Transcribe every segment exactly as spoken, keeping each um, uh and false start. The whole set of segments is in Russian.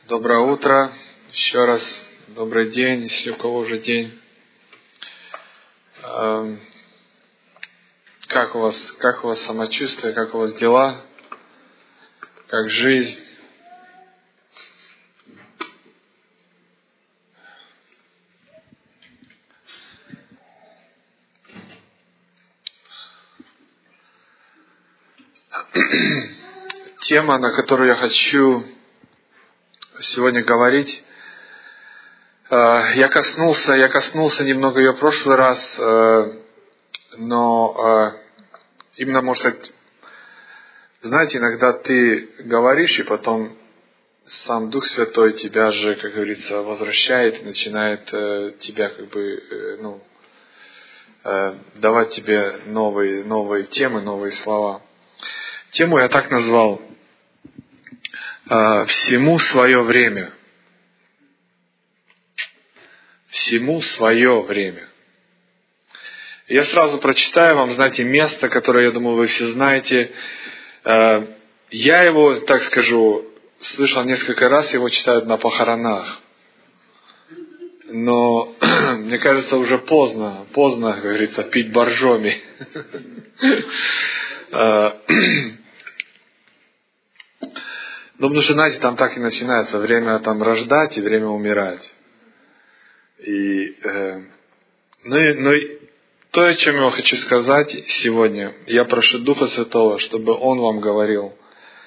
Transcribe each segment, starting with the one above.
Доброе утро. Еще раз добрый день, если у кого уже день. Как у вас, как у вас самочувствие, как у вас дела, как жизнь? Тема, на которую я хочу сегодня говорить, я коснулся, я коснулся немного ее в прошлый раз, но именно, может быть, знаете, иногда ты говоришь, и потом сам Дух Святой тебя же, как говорится, возвращает, начинает тебя как бы, ну, давать тебе новые, новые темы, новые слова. Тему я так назвал: «Всему свое время». Всему свое время. Я сразу прочитаю вам, знаете, место, которое, я думаю, вы все знаете. Я его, так скажу, слышал несколько раз, его читают на похоронах. Но, мне кажется, уже поздно, поздно, как говорится, пить боржоми. Ну, потому что, знаете, там так и начинается время там рождать и время умирать. И, э, ну, и, ну, и то, о чем я хочу сказать сегодня, я прошу Духа Святого, чтобы Он вам говорил,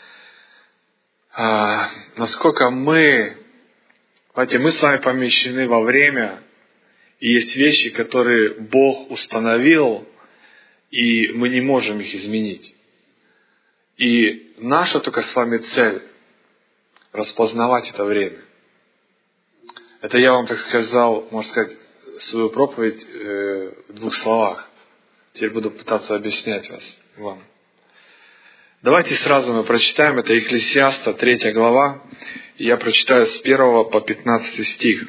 а, насколько мы, знаете, мы с вами помещены во время, и есть вещи, которые Бог установил, и мы не можем их изменить. И наша только с вами цель — распознавать это время. Это я вам, так сказал, можно сказать, свою проповедь э, в двух словах. Теперь буду пытаться объяснять вас, вам. Давайте сразу мы прочитаем. Это Екклесиаста, третья глава. И я прочитаю с первого по пятнадцатый стих.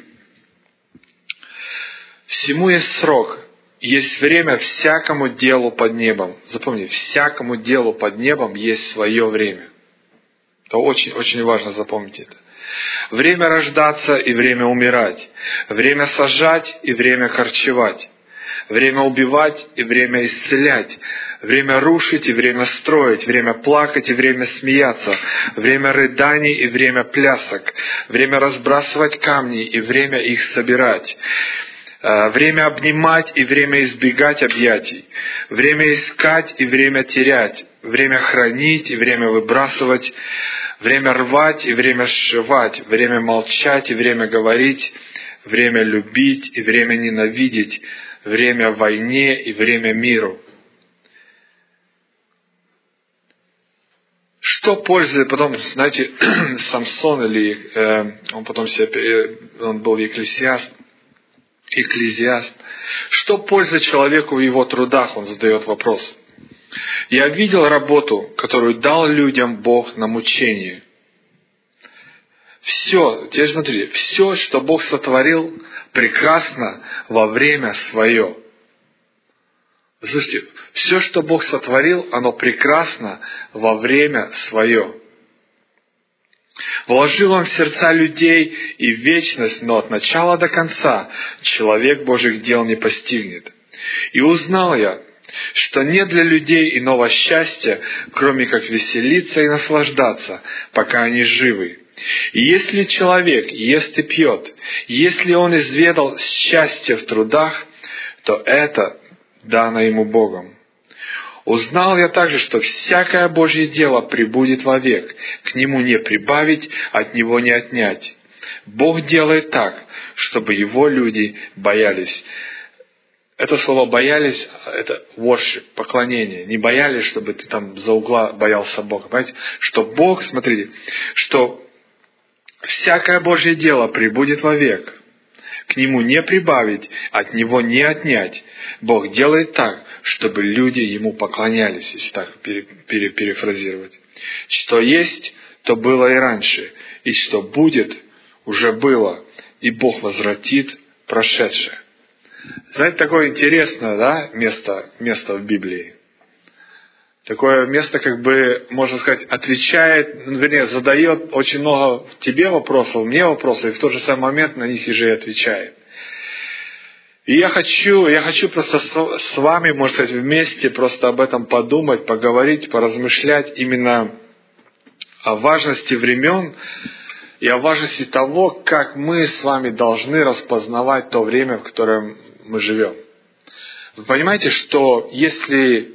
«Всему есть срок, есть время всякому делу под небом». Запомни, всякому делу под небом есть свое время. Это очень, очень важно запомнить это. Время рождаться и время умирать. Время сажать и время корчевать. Время убивать и время исцелять. Время рушить и время строить. Время плакать и время смеяться. Время рыданий и время плясок. Время разбрасывать камни и время их собирать. Время обнимать и время избегать объятий. Время искать и время терять. Время хранить и время выбрасывать. Время рвать и время сшивать. Время молчать и время говорить. Время любить и время ненавидеть. Время войне и время миру. Что пользы, потом, знаете, Самсон или э, он потом себе, он был Екклесиаст, Экклезиаст. Что пользы человеку в его трудах, он задает вопрос. «Я видел работу, которую дал людям Бог на мучение». Все, теперь смотри, все, что Бог сотворил, прекрасно во время свое. Слушайте, все, что Бог сотворил, оно прекрасно во время свое. «Вложил Он в сердца людей и в вечность, но от начала до конца человек Божьих дел не постигнет. И узнал я, что нет для людей иного счастья, кроме как веселиться и наслаждаться, пока они живы. И если человек ест и пьет, если он изведал счастье в трудах, то это дано ему Богом. Узнал я также, что всякое Божье дело пребудет вовек, к нему не прибавить, от него не отнять. Бог делает так, чтобы его люди боялись». Это слово «боялись» — это worship, поклонение. Не боялись, чтобы ты там за угла боялся Бога. Понимаете? Что Бог, смотрите, что всякое Божье дело пребудет вовек, к нему не прибавить, от него не отнять. Бог делает так, чтобы люди ему поклонялись, если так пере, пере, перефразировать. Что есть, то было и раньше, и что будет, уже было, и Бог возвратит прошедшее. Знаете, такое интересное, да, место, место в Библии. такое место, как бы, можно сказать, отвечает, ну, вернее, задает очень много тебе вопросов, мне вопросов, и в тот же самый момент на них же и отвечает. И я хочу, я хочу просто с вами, можно сказать, вместе просто об этом подумать, поговорить, поразмышлять именно о важности времен и о важности того, как мы с вами должны распознавать то время, в котором мы живем. Вы понимаете, что если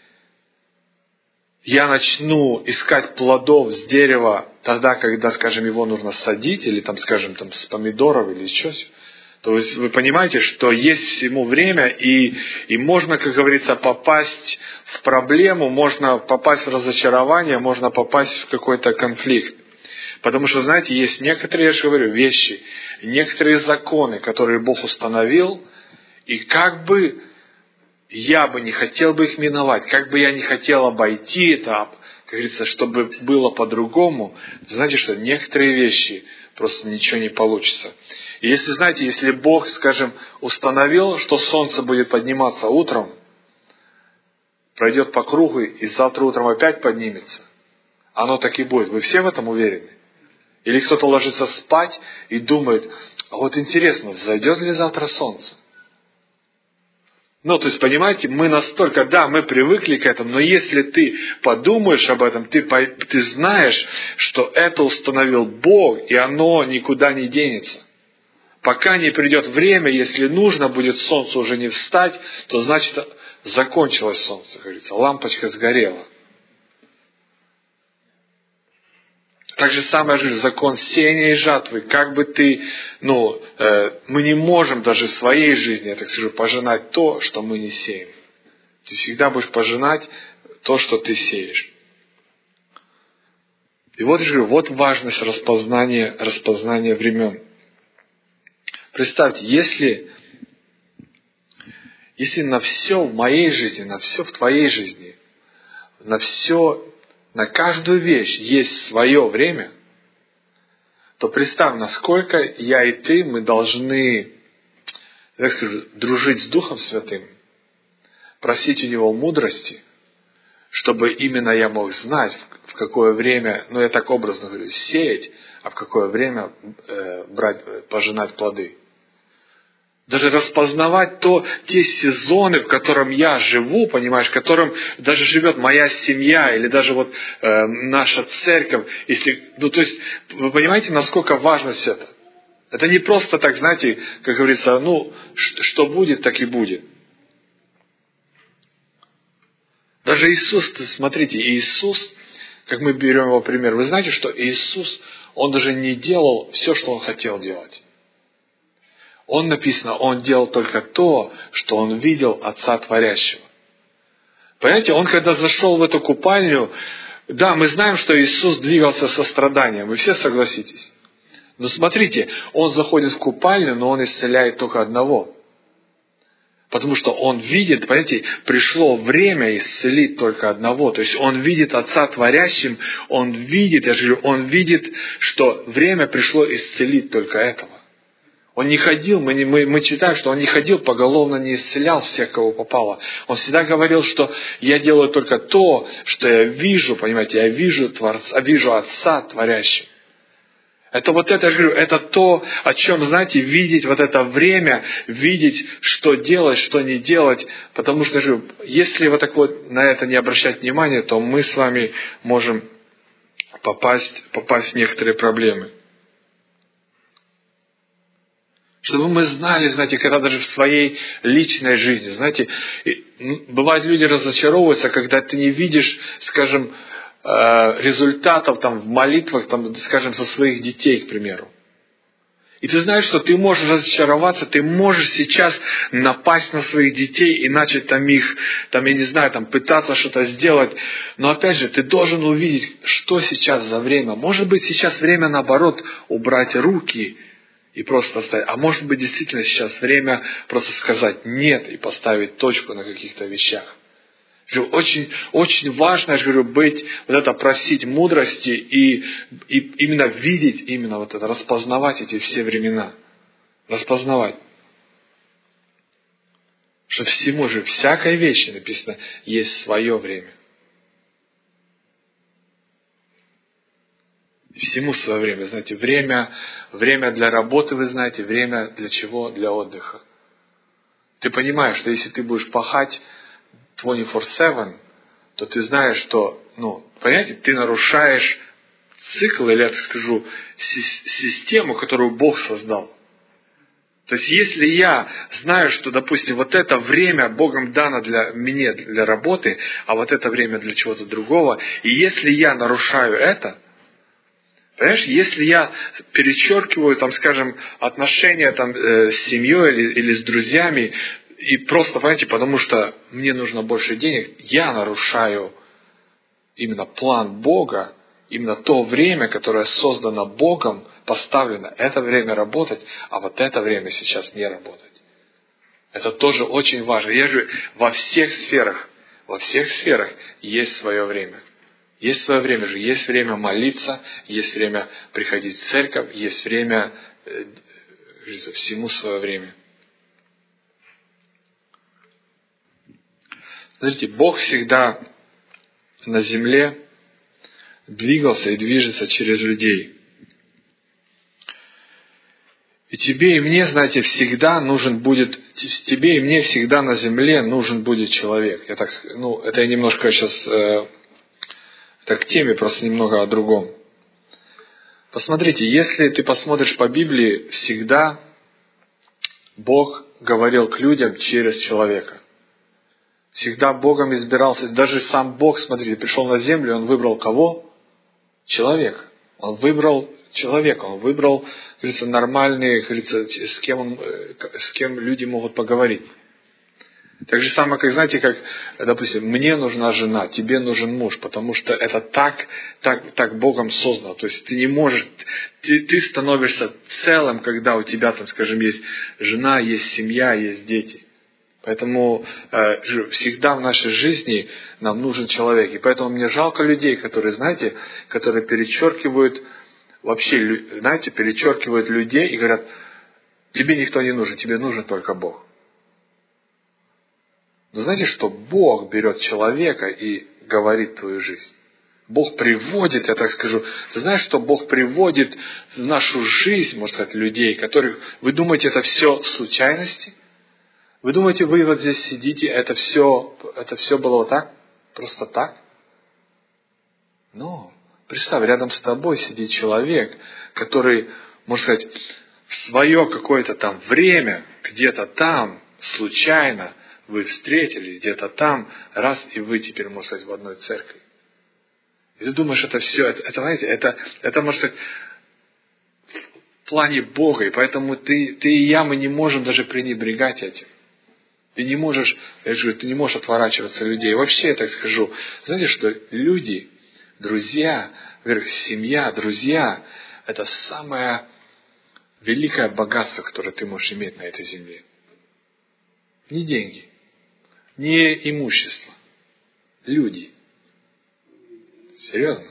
я начну искать плодов с дерева тогда, когда, скажем, его нужно садить, или там, скажем, там, с помидоров или еще, то есть вы понимаете, что есть всему время, и, и можно, как говорится, попасть в проблему, можно попасть в разочарование, можно попасть в какой-то конфликт. Потому что, знаете, есть некоторые, я же говорю, вещи, некоторые законы, которые Бог установил, и как бы я бы не хотел бы их миновать, как бы я не хотел обойти этап, как говорится, чтобы было по-другому, знаете, что некоторые вещи просто ничего не получится. И если, знаете, если Бог, скажем, установил, что солнце будет подниматься утром, пройдет по кругу и завтра утром опять поднимется, оно так и будет. Вы все в этом уверены? Или кто-то ложится спать и думает, а вот интересно, взойдет ли завтра солнце? Ну, то есть, понимаете, мы настолько, да, мы привыкли к этому, но если ты подумаешь об этом, ты, ты знаешь, что это установил Бог, и оно никуда не денется. Пока не придет время, если нужно будет солнцу уже не встать, то значит закончилось солнце, говорится, лампочка сгорела. Так же самое же закон сеяния и жатвы. Как бы ты, ну, э, мы не можем даже в своей жизни, я так скажу, пожинать то, что мы не сеем. Ты всегда будешь пожинать то, что ты сеешь. И вот же, вот важность распознания, распознания времен. Представьте, если, если на все в моей жизни, на все в твоей жизни, на все, на каждую вещь есть свое время, то представь, насколько я и ты, мы должны, я скажу, дружить с Духом Святым, просить у Него мудрости, чтобы именно я мог знать, в какое время, ну я так образно говорю, сеять, а в какое время э, брать, пожинать плоды. Даже распознавать то, те сезоны, в котором я живу, понимаешь, в котором даже живет моя семья, или даже вот э, наша церковь. Если, ну, то есть, вы понимаете, насколько важность это? Это не просто так, знаете, как говорится, ну, что будет, так и будет. Даже Иисус, смотрите, Иисус, как мы берем его пример, вы знаете, что Иисус, Он даже не делал все, что Он хотел делать. Он, написано, Он делал только то, что Он видел Отца Творящего. Понимаете, Он когда зашел в эту купальню, да, мы знаем, что Иисус двигался со страданием, вы все согласитесь. Но смотрите, Он заходит в купальню, но Он исцеляет только одного. Потому что Он видит, понимаете, пришло время исцелить только одного. То есть Он видит Отца Творящим, Он видит, я же говорю, Он видит, что время пришло исцелить только этого. Он не ходил, мы, не, мы, мы читаем, что Он не ходил поголовно, не исцелял всех, кого попало. Он всегда говорил, что я делаю только то, что я вижу, понимаете, я вижу Творца, вижу Отца Творящим. Это вот это, я же говорю, это то, о чем, знаете, видеть вот это время, видеть, что делать, что не делать. Потому что, я же говорю, если вот так вот на это не обращать внимания, то мы с вами можем попасть, попасть в некоторые проблемы. Чтобы мы знали, знаете, когда даже в своей личной жизни, знаете, бывает, люди разочаровываются, когда ты не видишь, скажем, результатов там в молитвах, там, скажем, со своих детей, к примеру. И ты знаешь, что ты можешь разочароваться, ты можешь сейчас напасть на своих детей и начать там их, там, я не знаю, там, пытаться что-то сделать. Но опять же, ты должен увидеть, что сейчас за время. Может быть, сейчас время, наоборот, убрать руки и просто оставить. А может быть, действительно сейчас время просто сказать «нет» и поставить точку на каких-то вещах. Очень, очень важно, я же говорю, быть, вот это просить мудрости и, и именно видеть, именно вот это, распознавать эти все времена. Распознавать. Что всему же, всякой вещи, написано, есть свое время. Всему свое время. Знаете, время, время для работы, вы знаете, время для чего? Для отдыха. Ты понимаешь, что если ты будешь пахать двадцать четыре семь, то ты знаешь, что, ну, понимаете, ты нарушаешь цикл, или я так скажу, систему, которую Бог создал. То есть, если я знаю, что, допустим, вот это время Богом дано для меня, для работы, а вот это время для чего-то другого, и если я нарушаю это, понимаешь, если я перечеркиваю, там, скажем, отношения там, э, с семьей или, или с друзьями, и просто, понимаете, потому что мне нужно больше денег, я нарушаю именно план Бога, именно то время, которое создано Богом, поставлено. Это время работать, а вот это время сейчас не работать. Это тоже очень важно. Я же во всех сферах, во всех сферах есть свое время. Есть свое время же. Есть время молиться, есть время приходить в церковь, есть время, э, всему свое время. Знаете, Бог всегда на земле двигался и движется через людей. И тебе и мне, знаете, всегда нужен будет, тебе и мне всегда на земле нужен будет человек. Я так, ну, это я немножко сейчас, э, это к теме, просто немного о другом. Посмотрите, если ты посмотришь по Библии, всегда Бог говорил к людям через человека. Всегда Богом избирался, даже сам Бог, смотрите, пришел на землю, Он выбрал кого? Человека. Он выбрал человека, Он выбрал, говорится, нормальные, говорится, с кем, он, с кем люди могут поговорить. Так же самое, как, знаете, как, допустим, мне нужна жена, тебе нужен муж, потому что это так, так, так Богом создано. То есть ты не можешь, ты, ты становишься целым, когда у тебя, там, скажем, есть жена, есть семья, есть дети. Поэтому э, всегда в нашей жизни нам нужен человек. И поэтому мне жалко людей, которые, знаете, которые перечеркивают, вообще, знаете, перечеркивают людей и говорят, тебе никто не нужен, тебе нужен только Бог. Но знаете, что Бог берет человека и говорит в твою жизнь. Бог приводит, я так скажу, ты знаешь, что Бог приводит в нашу жизнь, можно сказать, людей, которых, вы думаете, это все случайности? Вы думаете, вы вот здесь сидите, это все, это все было вот так? Просто так? Но, представь, рядом с тобой сидит человек, который, можно сказать, в свое какое-то там время, где-то там, случайно, вы встретились, где-то там, раз, и вы теперь, можно сказать, в одной церкви. И ты думаешь, это все, это, это знаете, это, это, можно сказать, в плане Бога, и поэтому ты, ты и я, мы не можем даже пренебрегать этим. Ты не можешь, я же говорю, ты не можешь отворачиваться от людей. И вообще, я так скажу, знаете, что люди, друзья, во-первых, семья, друзья, это самое великое богатство, которое ты можешь иметь на этой земле. Не деньги, не имущество, люди. Серьезно.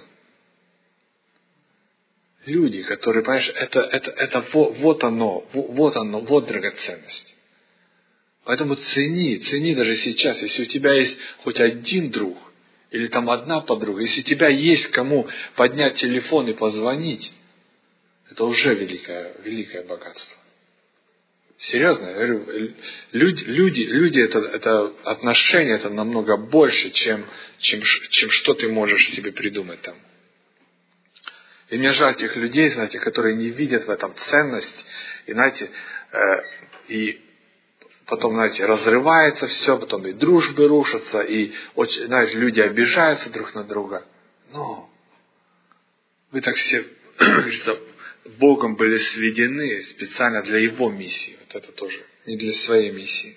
Люди, которые, понимаешь, это, это, это вот, вот оно, вот оно, вот драгоценность. Поэтому цени, цени даже сейчас, если у тебя есть хоть один друг, или там одна подруга, если у тебя есть кому поднять телефон и позвонить, это уже великое, великое богатство. Серьезно, я говорю, люди, люди, люди это, это отношения, это намного больше, чем, чем, чем что ты можешь себе придумать там. И мне жаль тех людей, знаете, которые не видят в этом ценность, и, знаете, э, и потом, знаете, разрывается все, потом и дружбы рушатся, и, очень, знаете, люди обижаются друг на друга. Но вы так все, говорится, Богом были сведены специально для Его миссии. Вот это тоже, не для своей миссии.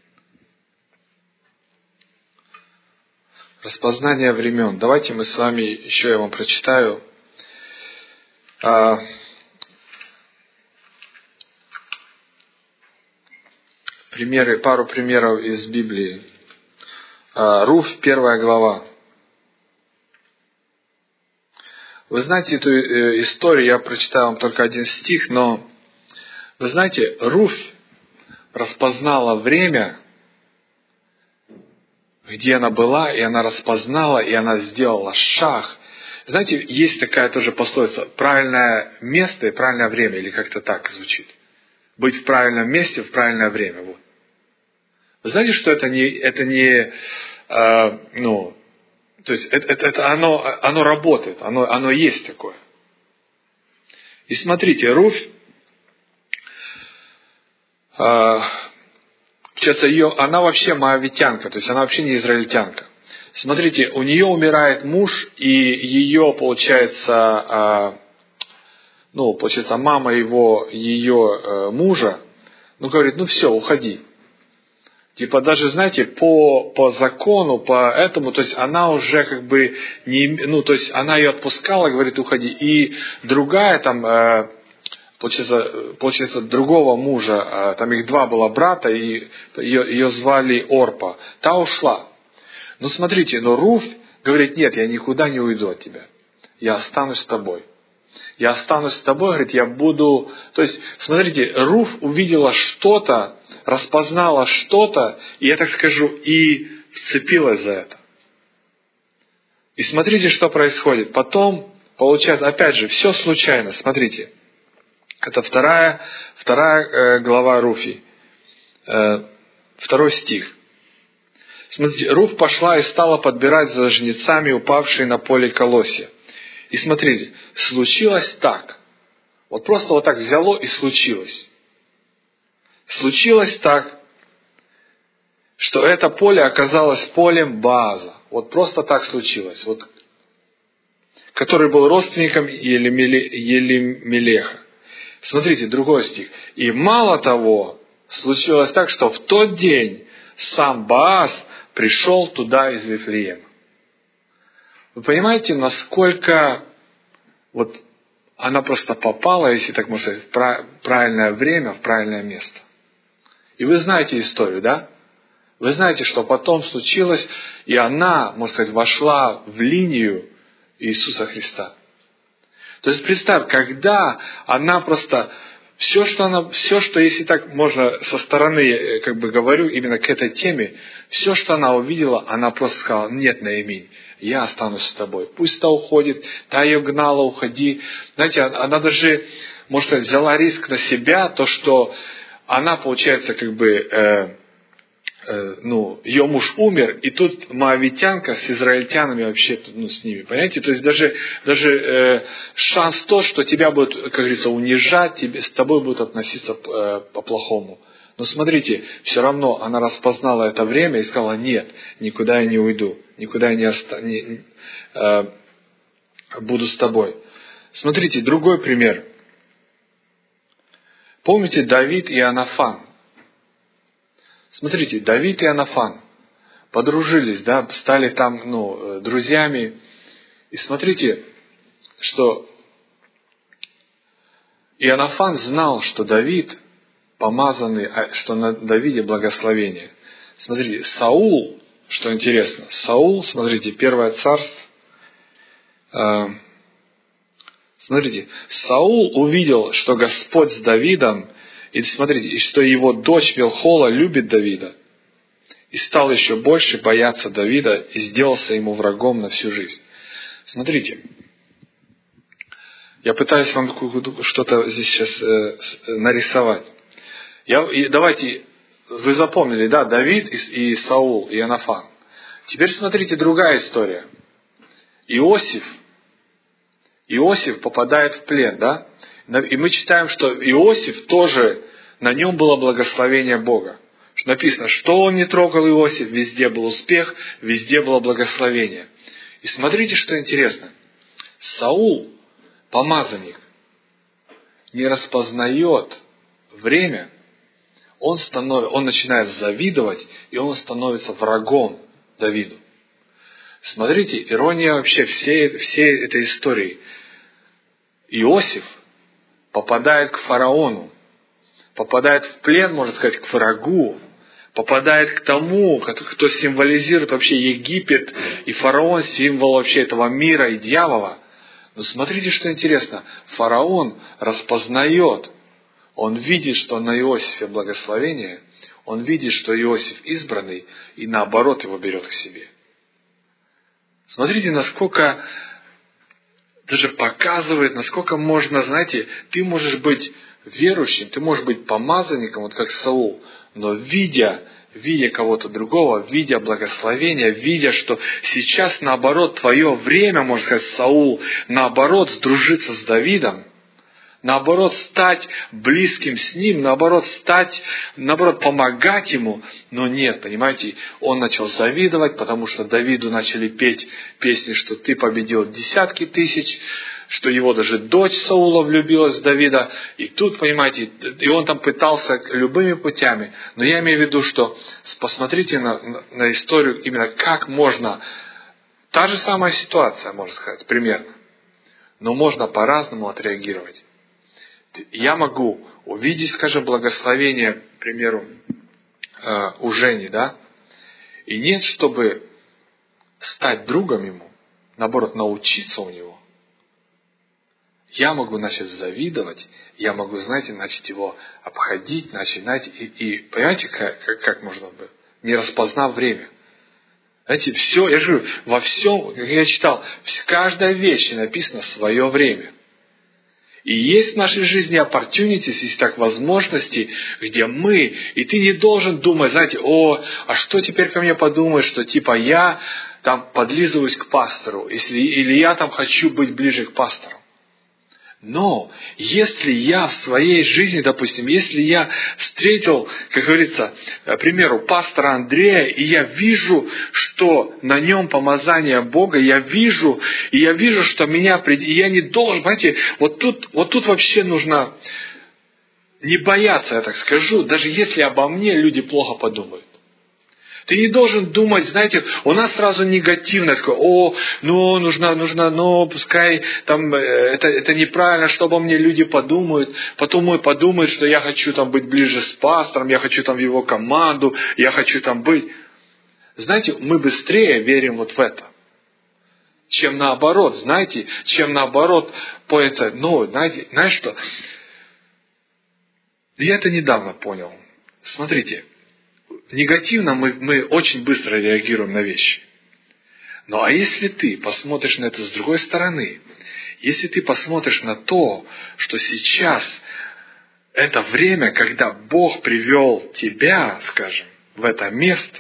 Распознание времен. Давайте мы с вами, еще я вам прочитаю. А, примеры, пару примеров из Библии. А, Руфь, первая глава. Вы знаете эту историю, я прочитаю вам только один стих, но вы знаете, Руфь распознала время, где она была, и она распознала, и она сделала шаг. Знаете, есть такая тоже пословица: правильное место и правильное время, или как-то так звучит. Быть в правильном месте в правильное время. Вот. Вы знаете, что это не, это не э, ну, то есть это, это, это оно, оно работает, оно, оно есть такое. И смотрите, Руфь, э, ее, она вообще моавитянка, то есть она вообще не израильтянка. Смотрите, у нее умирает муж, и ее, получается, э, ну, получается, мама его, ее э, мужа, ну, говорит, ну все, уходи. Типа даже, знаете, по, по закону, по этому, то есть она уже как бы, не, ну, то есть она ее отпускала, говорит, уходи. И другая там, э, получается, получается, другого мужа, э, там их два было брата, и ее, ее звали Орпа, та ушла. Ну смотрите, но Руфь говорит, нет, я никуда не уйду от тебя, я останусь с тобой. Я останусь с тобой, говорит, я буду... То есть, смотрите, Руфь увидела что-то, распознала что-то, и я так скажу, и вцепилась за это. И смотрите, что происходит. Потом, получается, опять же, все случайно. Смотрите, это вторая, вторая э, глава Руфи, э, второй стих. Смотрите, Руфь пошла и стала подбирать за жнецами, упавшие на поле колосья. И смотрите, случилось так. Вот просто вот так взяло и случилось. Случилось так, что это поле оказалось полем Боаза. Вот просто так случилось. Вот, который был родственником Елемелеха. Смотрите, другой стих. И мало того, случилось так, что в тот день сам Боаз пришел туда из Вифлеема. Вы понимаете, насколько вот она просто попала, если так можно сказать, в правильное время, в правильное место. И вы знаете историю, да? Вы знаете, что потом случилось, и она, можно сказать, вошла в линию Иисуса Христа. То есть представь, когда она просто... Все, что она, все, что, если так можно со стороны, как бы говорю, именно к этой теме, все, что она увидела, она просто сказала, нет, Наиминь, я останусь с тобой. Пусть та уходит, та ее гнала, уходи. Знаете, она даже, может сказать, взяла риск на себя, то, что она, получается, как бы, э, э, ну, ее муж умер, и тут моавитянка с израильтянами вообще, ну, с ними, понимаете? То есть даже, даже э, шанс то, что тебя будут, как говорится, унижать, тебе, с тобой будут относиться э, по-плохому. Но смотрите, все равно она распознала это время и сказала, нет, никуда я не уйду, никуда я не, оста... не э, буду с тобой. Смотрите, другой пример. Помните Давид и Иоаннафан? Смотрите, Давид и Иоаннафан подружились, да, стали там, ну, друзьями. И смотрите, что Иоаннафан знал, что Давид помазанный, что на Давиде благословение. Смотрите, Саул, что интересно, Саул, смотрите, Первое царство, э, смотрите, Саул увидел, что Господь с Давидом, и смотрите, и что его дочь Мелхола любит Давида, и стал еще больше бояться Давида, и сделался ему врагом на всю жизнь. Смотрите, я пытаюсь вам что-то здесь сейчас э, нарисовать. Я, и давайте, вы запомнили, да, Давид и, и Саул, и Иоаннафан. Теперь смотрите, другая история. Иосиф, Иосиф попадает в плен, да? И мы читаем, что Иосиф тоже, на нем было благословение Бога. Что написано, что он не трогал Иосиф, везде был успех, везде было благословение. И смотрите, что интересно. Саул, помазанник, не распознает время, он, станов... он начинает завидовать, и он становится врагом Давиду. Смотрите, ирония вообще всей, всей этой истории. Иосиф попадает к фараону, попадает в плен, можно сказать, к врагу, попадает к тому, кто символизирует вообще Египет, и фараон символ вообще этого мира и дьявола. Но смотрите, что интересно. Фараон распознает, он видит, что на Иосифе благословение, он видит, что Иосиф избранный, и наоборот его берет к себе. Смотрите, насколько даже показывает, насколько можно, знаете, ты можешь быть верующим, ты можешь быть помазанником, вот как Саул, но видя, видя кого-то другого, видя благословение, видя, что сейчас, наоборот, твое время, можно сказать, Саул, наоборот, сдружиться с Давидом, наоборот, стать близким с ним, наоборот, стать, наоборот, помогать ему. Но нет, понимаете, он начал завидовать, потому что Давиду начали петь песни, что ты победил десятки тысяч, что его даже дочь Саула влюбилась в Давида. И тут, понимаете, и он там пытался любыми путями. Но я имею в виду, что посмотрите на, на, на историю именно как можно, та же самая ситуация, можно сказать, примерно. Но можно по-разному отреагировать. Я могу увидеть, скажем, благословение, к примеру, у Жени, да, и нет, чтобы стать другом ему, наоборот, научиться у него. Я могу начать завидовать, я могу, знаете, начать его обходить, начать, знаете, и, и понимаете, как, как, как можно было, не распознав время. Знаете, все, я же говорю, во всем, как я читал, каждая вещь написана в свое время. И есть в нашей жизни opportunities, есть так возможности, где мы, и ты не должен думать, знаете, о, а что теперь ко мне подумают, что типа я там подлизываюсь к пастору, если, или я там хочу быть ближе к пастору. Но если я в своей жизни, допустим, если я встретил, как говорится, к примеру, пастора Андрея, и я вижу, что на нем помазание Бога, я вижу, и я вижу, что меня, и я не должен, понимаете, вот тут, вот тут вообще нужно не бояться, я так скажу, даже если обо мне люди плохо подумают. Ты не должен думать, знаете, у нас сразу негативно, такое, о, ну, нужно, нужно, ну, пускай там, это, это неправильно, что обо мне люди подумают, потом мой подумают, что я хочу там быть ближе с пастором, я хочу там в его команду, я хочу там быть. Знаете, мы быстрее верим вот в это, чем наоборот, знаете, чем наоборот, поется, ну, знаете, знаешь что, я это недавно понял, смотрите, негативно мы, мы очень быстро реагируем на вещи. Ну а если ты посмотришь на это с другой стороны, если ты посмотришь на то, что сейчас это время, когда Бог привел тебя, скажем, в это место,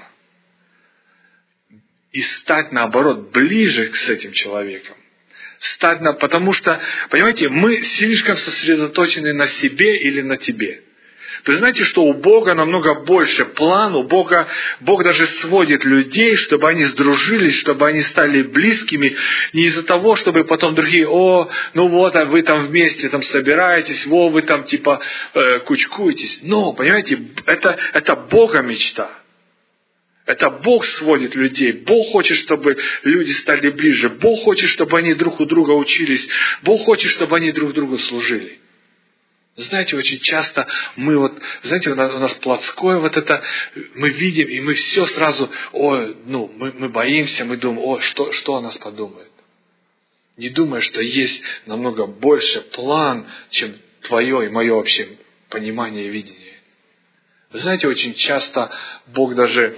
и стать, наоборот, ближе к этим человекам, стать на, потому что, понимаете, мы слишком сосредоточены на себе или на тебе. Вы знаете, что у Бога намного больше план, у Бога, Бог даже сводит людей, чтобы они сдружились, чтобы они стали близкими, не из-за того, чтобы потом другие, о, ну вот, а вы там вместе там собираетесь, во, вы там типа э, кучкуетесь. Но, понимаете, это, это Бога мечта. Это Бог сводит людей. Бог хочет, чтобы люди стали ближе. Бог хочет, чтобы они друг у друга учились. Бог хочет, чтобы они друг другу служили. Знаете, очень часто мы вот, знаете, у нас, у нас плотское вот это, мы видим, и мы все сразу, о, ну, мы, мы боимся, мы думаем, о, что, что о нас подумает. Не думая, что есть намного больше план, чем твое и мое вообще понимание и видение. Вы знаете, очень часто Бог даже,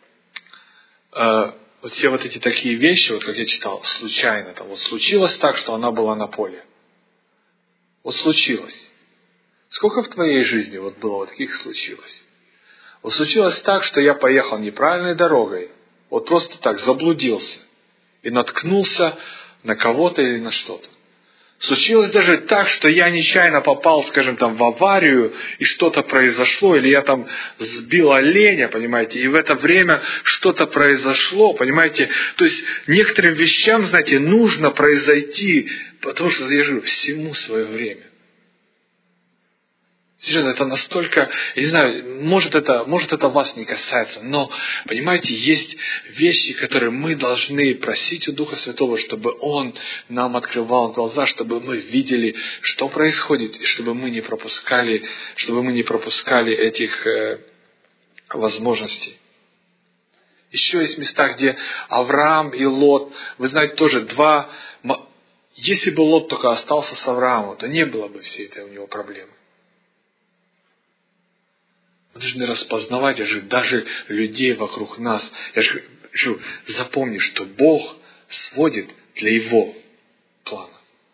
э, вот все вот эти такие вещи, вот как я читал, случайно, там вот случилось так, что она была на поле. Вот случилось. Сколько в твоей жизни вот было вот таких случилось? Вот случилось так, что я поехал неправильной дорогой, вот просто так заблудился и наткнулся на кого-то или на что-то. Случилось даже так, что я нечаянно попал, скажем, там в аварию, и что-то произошло, или я там сбил оленя, понимаете, и в это время что-то произошло, понимаете. То есть некоторым вещам, знаете, нужно произойти, потому что, я говорю, всему свое время. Серьезно, это настолько, я не знаю, может это, может это вас не касается, но, понимаете, есть вещи, которые мы должны просить у Духа Святого, чтобы Он нам открывал глаза, чтобы мы видели, что происходит, и чтобы мы не пропускали, чтобы мы не пропускали этих э, возможностей. Еще есть места, где Авраам и Лот, вы знаете, тоже два, если бы Лот только остался с Авраамом, то не было бы всей этой у него проблемы. Мы должны распознавать я же, даже людей вокруг нас. Я же говорю, запомни, что Бог сводит для Его плана.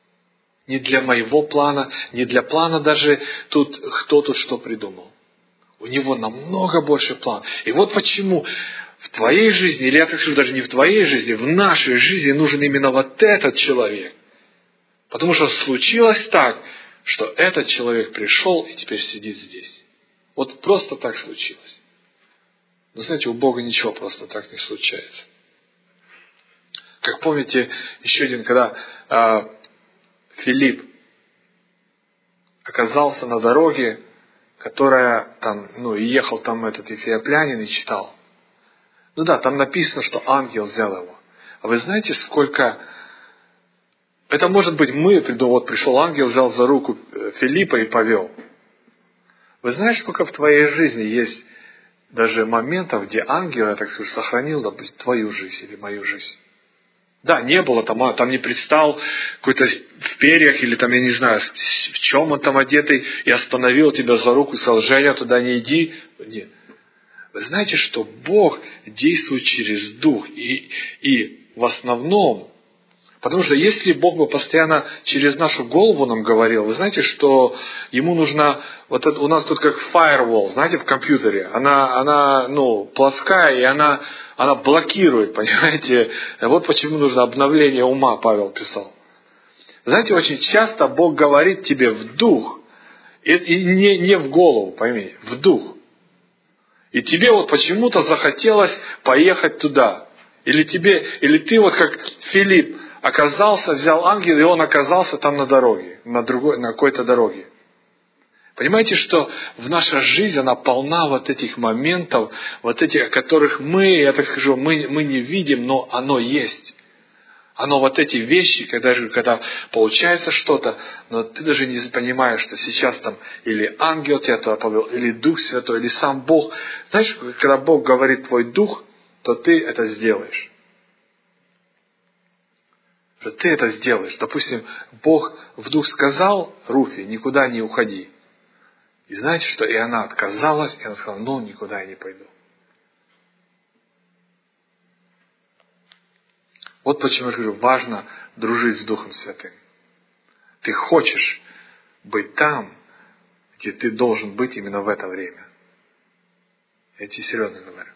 не для моего плана, не для плана даже тут, кто тут что придумал. У него намного больше план. И вот почему в твоей жизни, или я так скажу, даже не в твоей жизни, в нашей жизни нужен именно вот этот человек. Потому что случилось так, что этот человек пришел и теперь сидит здесь. Вот просто так случилось. Но знаете, у Бога ничего просто так не случается. Как помните, еще один, когда э, Филипп оказался на дороге, которая там, ну, и ехал там этот эфиоплянин и читал. Ну да, там написано, что ангел взял его. А вы знаете, сколько... Это может быть мы, вот пришел ангел, взял за руку Филиппа и повел. Вы знаете, сколько в твоей жизни есть даже моментов, где ангел, я так скажу, сохранил, допустим, твою жизнь или мою жизнь. Да, не было там, там не предстал какой-то в перьях или там, я не знаю, в чем он там одетый, и остановил тебя за руку и сказал: Женя, туда не иди. Нет. Вы знаете, что Бог действует через Дух. И, и в основном, потому что если Бог бы постоянно через нашу голову нам говорил, вы знаете, что ему нужно, вот это, у нас тут как firewall, знаете, в компьютере, она, она ну, плоская, и она, она блокирует, понимаете. Вот почему нужно обновление ума, Павел писал. Знаете, очень часто Бог говорит тебе в дух, и, и не, не в голову, пойми, в дух. И тебе вот почему-то захотелось поехать туда. Или тебе, или ты вот как Филипп оказался, взял ангел, и он оказался там на дороге, на другой, на какой-то дороге. Понимаете, что в наша жизнь, она полна вот этих моментов, вот этих, которых мы, я так скажу, мы, мы не видим, но оно есть. Оно вот эти вещи, когда, когда получается что-то, но ты даже не понимаешь, что сейчас там или ангел тебя туда повел, или Дух Святой, или сам Бог. Знаешь, когда Бог говорит твой Дух, то ты это сделаешь. Что ты это сделаешь. Допустим, Бог в Дух сказал Руфи: никуда не уходи. И знаете что? И она отказалась, и она сказала: ну, никуда я не пойду. Вот почему я говорю, важно дружить с Духом Святым. Ты хочешь быть там, где ты должен быть именно в это время. Я тебе серьезно говорю.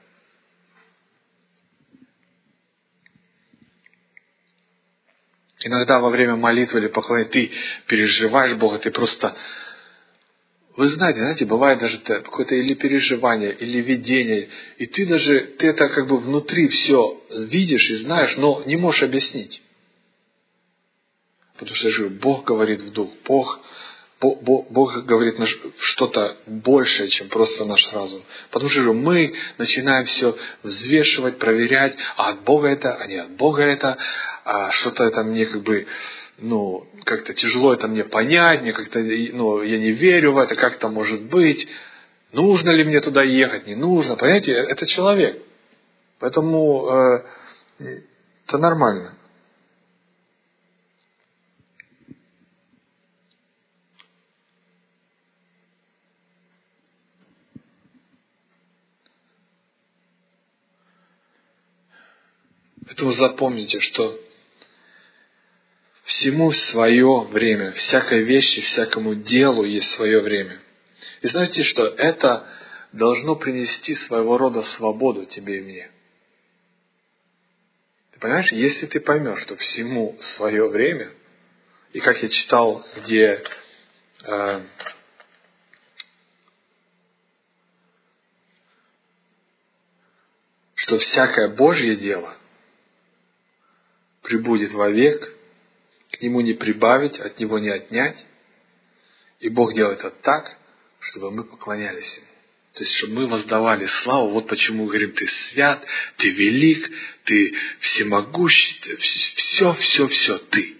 Иногда во время молитвы или поклонения ты переживаешь Бога, ты просто... Вы знаете, знаете, бывает даже какое-то или переживание, или видение, и ты даже, ты это как бы внутри все видишь и знаешь, но не можешь объяснить. Потому что я же говорю, Бог говорит в дух, Бог, Бог, Бог, Бог говорит что-то большее, чем просто наш разум. Потому что же мы начинаем все взвешивать, проверять, а от Бога это, а не от Бога это, а что-то это мне как бы... Ну, как-то тяжело это мне понять, мне как-то, ну, я не верю в это, как это может быть, нужно ли мне туда ехать, не нужно, понимаете, это человек, поэтому э, это нормально. Поэтому запомните, что всему свое время, всякой вещи, всякому делу есть свое время. И знаете, что это должно принести своего рода свободу тебе и мне. Ты понимаешь, если ты поймешь, что всему свое время, и как я читал, где э, что всякое Божье дело пребудет вовек, к нему не прибавить, от него не отнять. И Бог делает это так, чтобы мы поклонялись ему. То есть, чтобы мы воздавали славу. Вот почему мы говорим: ты свят, ты велик, ты всемогущий, все, все, все, ты.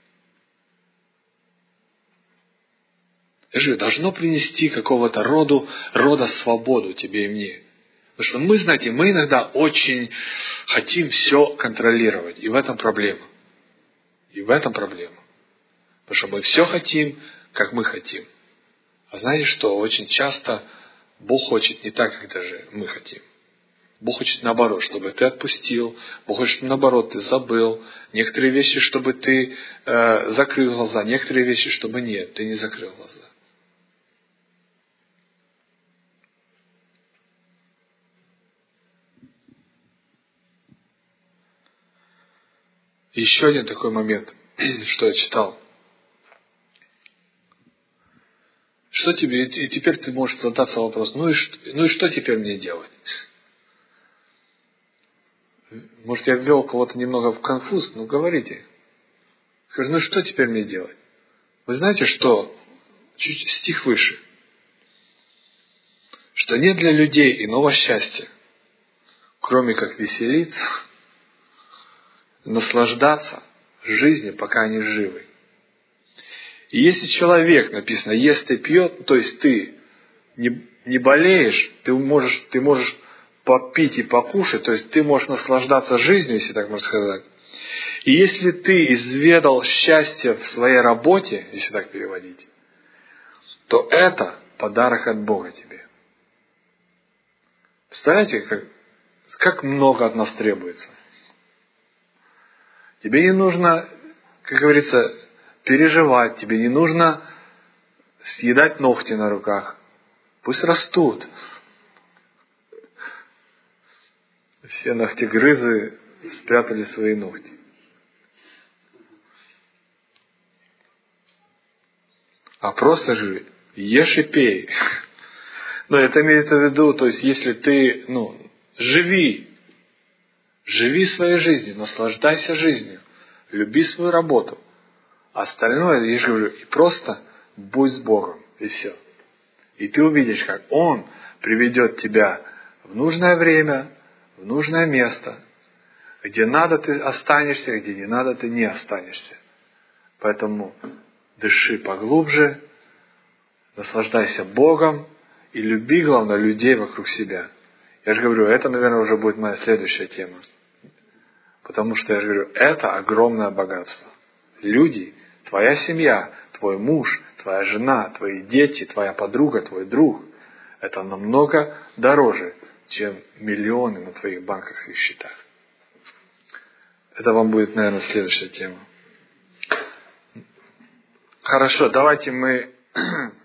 Это же должно принести какого-то роду, рода свободу тебе и мне. Потому что мы, знаете, мы иногда очень хотим все контролировать. И в этом проблема. И в этом проблема. Потому что мы все хотим, как мы хотим. А знаете что? Очень часто Бог хочет не так, как даже мы хотим. Бог хочет наоборот, чтобы ты отпустил. Бог хочет наоборот, ты забыл. Некоторые вещи, чтобы ты э, закрыл глаза. Некоторые вещи, чтобы нет, ты не закрыл глаза. Еще один такой момент, что я читал. Что тебе, и теперь ты можешь задаться вопрос, ну и, что, ну и что теперь мне делать? Может, я ввел кого-то немного в конфуз, ну говорите. Скажи, ну что теперь мне делать? Вы знаете, что? Чуть стих выше. Что нет для людей иного счастья, кроме как веселиться, наслаждаться жизнью, пока они живы. И если человек, написано, ест и пьет, то есть ты не, не болеешь, ты можешь, ты можешь попить и покушать, то есть ты можешь наслаждаться жизнью, если так можно сказать. И если ты изведал счастье в своей работе, если так переводить, то это подарок от Бога тебе. Представляете, как, как много от нас требуется? Тебе не нужно, как говорится, переживать, тебе не нужно съедать ногти на руках. Пусть растут. Все ногтегрызы спрятали свои ногти. А просто же ешь и пей. Но это имеется в виду, то есть если ты, ну, живи, живи своей жизнью, наслаждайся жизнью, люби свою работу. Остальное, я же говорю, и просто будь с Богом, и все. И ты увидишь, как Он приведет тебя в нужное время, в нужное место, где надо ты останешься, где не надо ты не останешься. Поэтому дыши поглубже, наслаждайся Богом и люби, главное, людей вокруг себя. Я же говорю, это, наверное, уже будет моя следующая тема. Потому что, я же говорю, это огромное богатство. Люди, твоя семья, твой муж, твоя жена, твои дети, твоя подруга, твой друг. Это намного дороже, чем миллионы на твоих банковских счетах. Это вам будет, наверное, следующая тема. Хорошо, давайте мы